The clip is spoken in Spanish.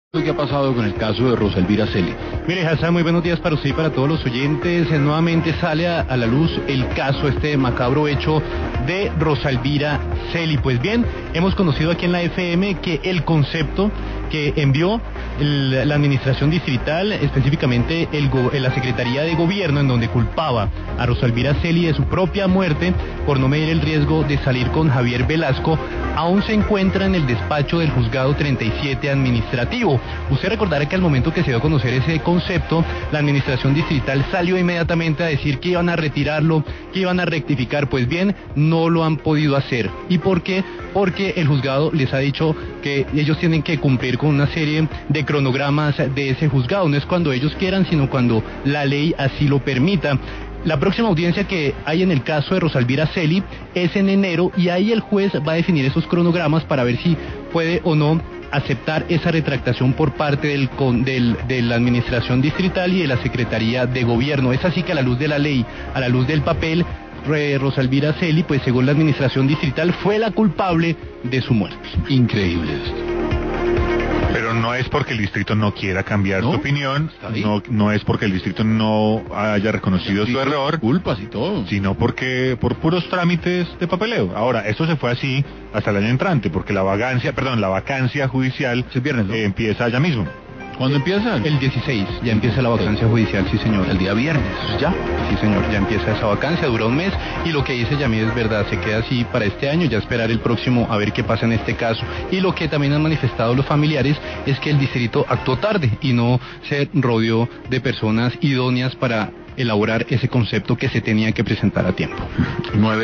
¿Qué ha pasado con el caso de Rosa Elvira Celi? Mire, Hassan, muy buenos días para usted y para todos los oyentes. Nuevamente sale a la luz el caso, este macabro hecho de Rosa Elvira Celi. Pues bien, hemos conocido aquí en la FM que el concepto que envió la administración distrital, específicamente la Secretaría de Gobierno, en donde culpaba a Rosa Elvira Celi de su propia muerte por no medir el riesgo de salir con Javier Velasco, aún se encuentra en el despacho del Juzgado 37 Administrativo. Usted recordará que al momento que se dio a conocer ese concepto, la administración distrital salió inmediatamente a decir que iban a retirarlo, que iban a rectificar. Pues bien, no lo han podido hacer. ¿Y por qué? Porque el juzgado les ha dicho que ellos tienen que cumplir con una serie de cronogramas de ese juzgado. No es cuando ellos quieran, sino cuando la ley así lo permita. La próxima audiencia que hay en el caso de Rosa Elvira Celi es en enero, y ahí el juez va a definir esos cronogramas para ver si puede o no aceptar esa retractación por parte de la administración distrital y de la Secretaría de Gobierno. Es así que a la luz de la ley, a la luz del papel, Rosa Elvira Celi, pues según la administración distrital, fue la culpable de su muerte. Increíble esto. Pero no es porque el distrito no quiera cambiar su opinión, no es porque el distrito no haya reconocido su error, culpas y todo, sino porque por puros trámites de papeleo. Ahora, esto se fue así hasta el año entrante, porque la vacancia judicial empieza ya mismo. ¿Cuándo empieza? El 16, ya empieza la vacancia judicial, sí señor. El día viernes, ¿ya? Sí señor, ya empieza esa vacancia, dura un mes, y lo que dice Yamid es verdad, se queda así para este año, ya esperar el próximo a ver qué pasa en este caso. Y lo que también han manifestado los familiares es que el distrito actuó tarde y no se rodeó de personas idóneas para elaborar ese concepto que se tenía que presentar a tiempo.